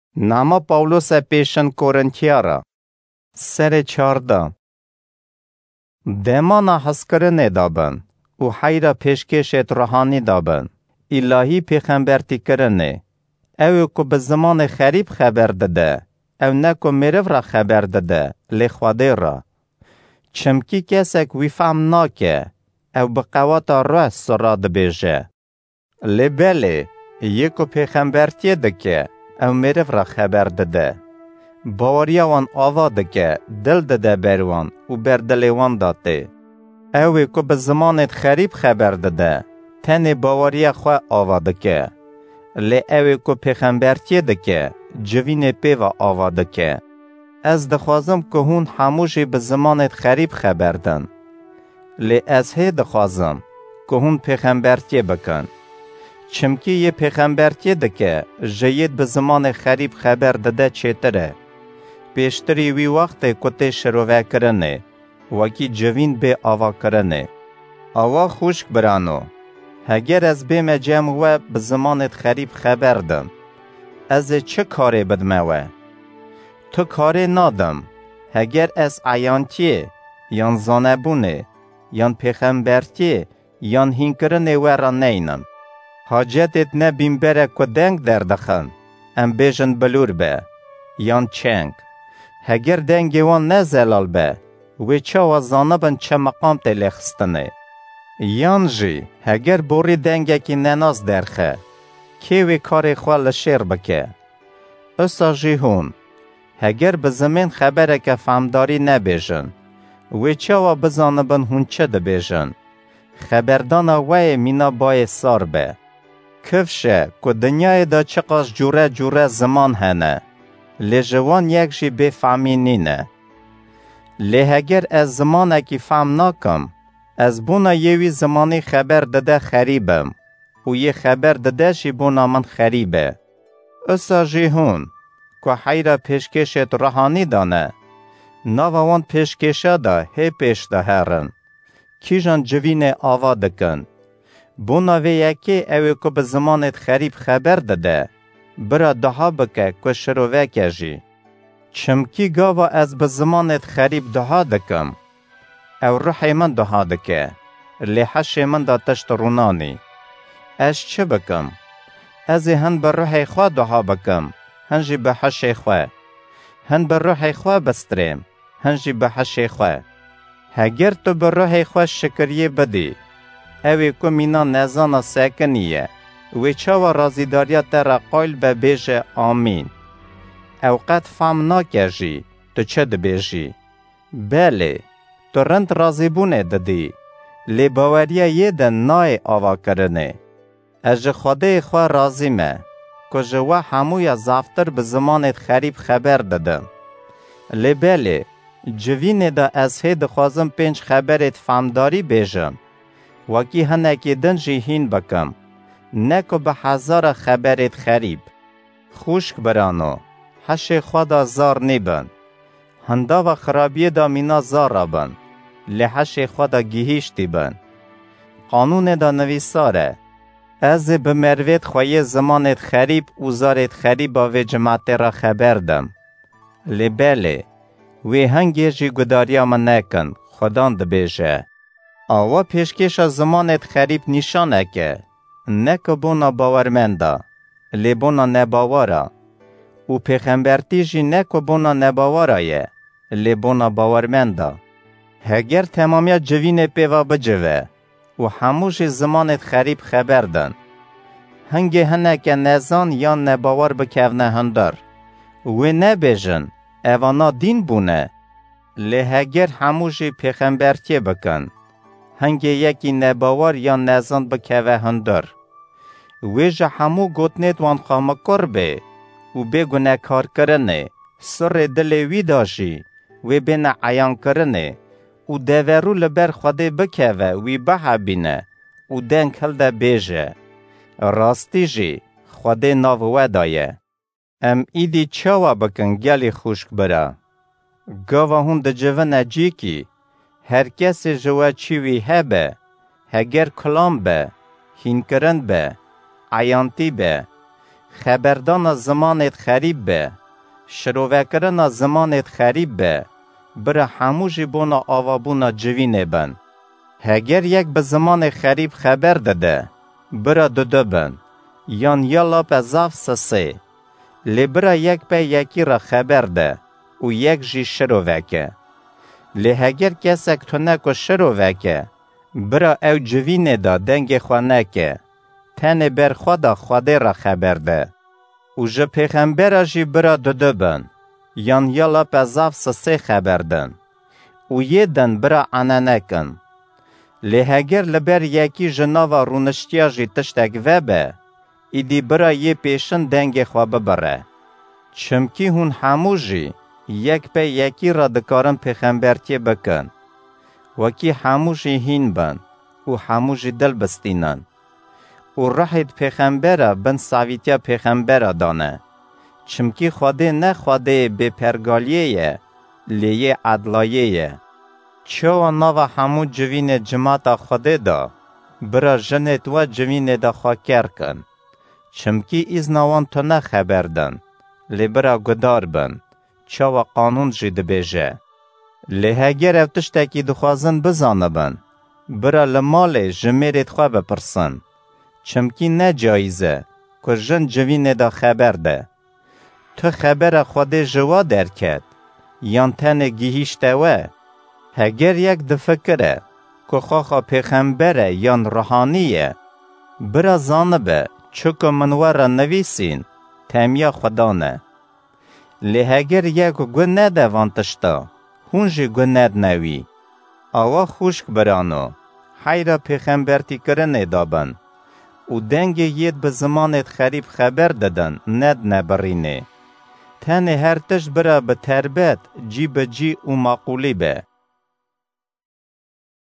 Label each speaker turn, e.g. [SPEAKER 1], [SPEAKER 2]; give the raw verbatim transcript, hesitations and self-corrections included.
[SPEAKER 1] ناما پاولوس پیشن کورنتیارا سر چارده دمانا حسکرنه دابن و حیرا پیشکشت روحانی دابن الهی پیغمبرتی کرنه او که به زمان خریب خبر داده او نه که میرو را خبر داده لخواده را چمکی کسک وی فهم ناکه او به قوات روح سراد بیجه لبله یکو پیغمبرتی دکه او میرو را خبر داده باوریا وان آوا دکه دل داده بروان و بر دلیوان داده اوی که به زمانت خریب خبر داده تن باوریا خواه آوا دکه لی اوی که پیغمبرتی دکه جوین پیوا آوا دکه از دخوازم که هون هموشی به زمانت خریب خبر دن لی از هی دخوازم که هون پیغمبرتی بکن چمکی یه پیغمبرتی دکه جید به زمان خریب خبر داده چیتره پیشتری وی وقت کتی شروع کرنه وکی جوین به آوا کرنه آوا خوشک برانو هگر از بیم جمع و به زمانت خریب خبر دم از چه کاری بدموه تو کاری نادم هگر از عیانتیه یان زانبونه یان پیغمبرتیه یان هین کرنه و را نینم حاجتت نبیم بره که دنگ دردخن ام بیجن بلور به یان چنگ هگر دنگی وان نزلال به وی چه وزانبن چه مقام تلیخستنه یان جی هگر بوری دنگی که نناز درخه که وی کاری خواه شیر بکه اسا جی هون هگر به زمین خبره که فهمداری نبیجن وی چه و بزانبن هون چه ده بیجن خبردان وی مینا بای سار به کفشه که دنیای دا چقاش جوره جوره زمان هنه لی جوان یک جی بفهمی نینه لی هگر از زمانه که فهم ناکم از بونا یوی زمانی خبر داده خریبم و یه خبر داده شی بونا من خریبه اسا جی هون که حیره پیشکشت روحانی دانه ناوان پیشکشه دا هی پیش ده هرن کیجان جوین آوا دکن بونا وی یکی اوی که به زمانت خریب خبر داده برا دها بکه که شروع کجی چمکی گاوا از به زمانت خریب دها دکم او روحی من دها دکه لی حشی من دا تشت رونانی اش چه بکم؟ ازی هن بر روحی خواه دها بکم هنجی به حشی خواه هن بر روحی خواه بستریم هنجی به حشی خواه هگر تو بر روحی خواه شکریه بدی اوی که مینا نزانا سکنیه وی چاوا رازیداریا تر قایل به بیجه آمین اوقات فهم ناکجی تو چه ده بیجی بله تو رند رازی بونه دادی لی باوریا یه ده نای آوا کرنه از خوده خواه رازی مه که جوا هموی زفتر به زمانت خریب خبر دادم لی بله جوین ده از هید خوازم پنج خبرت فهمداری بیجم وکی هنکی دنجی هین بکم نکو به هزار خبرت خریب خوشک برانو حش خدا زار نیبن هندا و خرابی دا مینا زار رابن لی حش خدا گیهیشتی بن قانون دا نویساره از به مروید خواه زمانت خریب و زارت خریب و جماعت را خبر دم لی بله وی هنگی جی گداریا من نکن خدان ده بیجه آوا پیشکش زمانت خریب نشانه که نکه بونا باورمنده لی بونا نباوره و پیغمبرتی جی نکه بونا نباوره لی بونا باورمنده هگر تمامی جوین پیوا بجوه و هموش زمانت خریب خبر دن هنگی هنه که نزان یا نباور بکونه هندر و نبیجن اوانا دین بونه لی هگر هموش پیغمبرتی بکن هنگی یکی نباور یا نزان بکوه هندر ویجا همو گوتنید وان خامکر به و بگونه کار کرنه سر دل وی داشی و بین عیان کرنه و دیورو لبر خوده بکوه وی بها بینه و دنگ هلده بیجه راستی جی خوده ناوه دایه ام ایدی چاوا بکن گلی خوشک برا گاوا هون ده جوه نجی کی هر کسی جوا چیوی هبه هگر کلام به هین کرن به عیانتی به خبردان زمانت خریب به، شروع زمانت خریب به، برا هموجی بونا آوابونا جوینه بن. هگر یک به زمان خریب خبر داده، برا دو بن، یان یالا به زاف سسه، لی برا یک به یکی را خبر ده، و یک جی شروع وکه. لی هگر کسک تو نکو شروع وکه، برا او جوینه دا دنگ خوانه که، تن بر خدا خواده را خبر ده. و جه پیغمبر جی برا دو بن، یان یالا به زاف سسه خبر دن، و یه دن برا عنانه کن. لی هگر لبر یکی جناوا رونشتیا جی تشتک وبه، ایدی برا یه پیشن دنگ خواه ببره. چمکی هون همو جی یک به یکی را دکارن پیغمبرتی بکن. وکی همو جی هین بن و همو جی دل بستینن. و رحید پیغمبره بن ساویتیا پیغمبره دانه. چمکی خواده نه خواده به پرگالیه لیه عدلایه. چو نوا همو جوین جماعت خواده دا، برا جنت و جوین دا خواکر کن. چمکی از نوان تو نه خبر دن، لی برا گدار بن، چو قانون جید بیجه. لی هگر او تشتکی دخوازن بزانه بن، برا لمال جمیرت خواه بپرسن. چمکی نه جایزه، که جن جوین دا خبر ده. تو خبر خواده جوا درکد، یان تن گیهیشته و، هگر یک دفکره که خواه پیغمبره یان روحانیه، برا زانه به چوکو منوار نویسین تامیا خدانه. لی هگر یک گو نده وانتشتا، هونجی گو ند نوی. آوا خوشک برانو، حیرا پیغمبرتی کرنه دابن، و دنگ ید به زمانت خریب خبر دادن ند نبرینه. تن هر تش برا به تربت جی به جی و معقولی به.